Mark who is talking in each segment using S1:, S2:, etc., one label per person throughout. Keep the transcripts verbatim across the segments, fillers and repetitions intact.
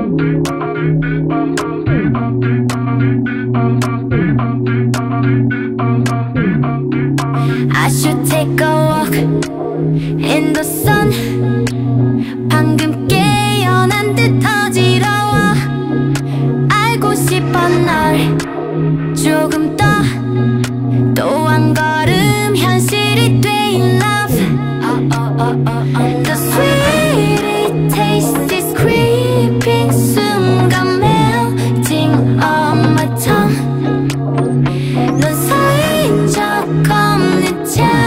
S1: I should take a walk in the sun. 방금 깨어난 듯 어지러워. 알고 싶어 널 조금 더 또 한 걸음 현실이 돼 love. The sweet taste is creeping 순간 melting on my tongue. 넌 서인 적 없는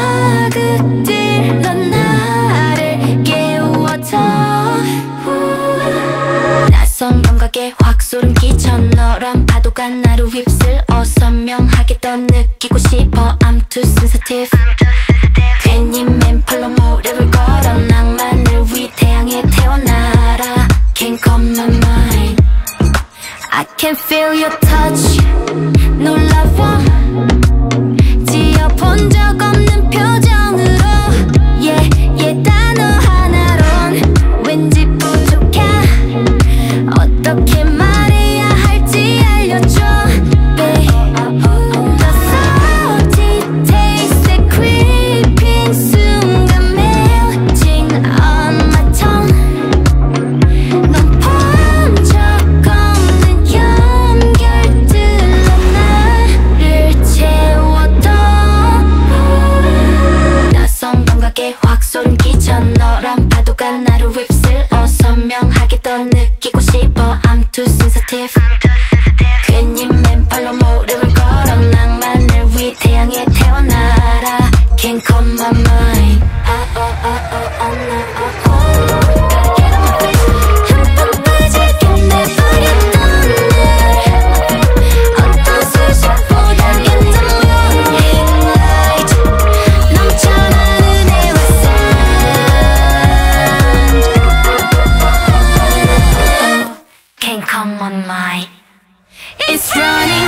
S1: 자극들로 나를 깨워줘. 낯선 감각에 확 소름 끼쳐. 너란 파도가 나를 휩쓸어 선명하게 더 느끼고 싶어. I'm too sensitive. 괜히 맨팔로 모래를 걸어 낭만을 위 태양에 태어나라. Can't calm my mind. I can feel your touch. 놀라워. 지어본 적 없는 표정으로. Yeah, yeah, 단어 하나론 왠지 부족해. 어떻게 말해야 할지 알려줘. Babe, the salty taste that creeping 순간 melting on my tongue. 넌 본 적 없는 연결들로 나를 채워도. 낯선 감각에 확 소름 끼쳐. 너란 파도가 나를 휩쓸어 선명하게 더 느끼고 싶어. I'm too sensitive. 괜히 맨발로 모래를 걸어 낭만을 위 태양에 태어나라. Can't calm my mind. Oh, oh, oh, oh, oh, no, oh, oh. Gotta get on my face. 흠뻑 빠지게 내버렸던 날. 어떤 수식보다 in the morning light. 넘쳐난 은혜와 sand. Can't calm my mind. It's running.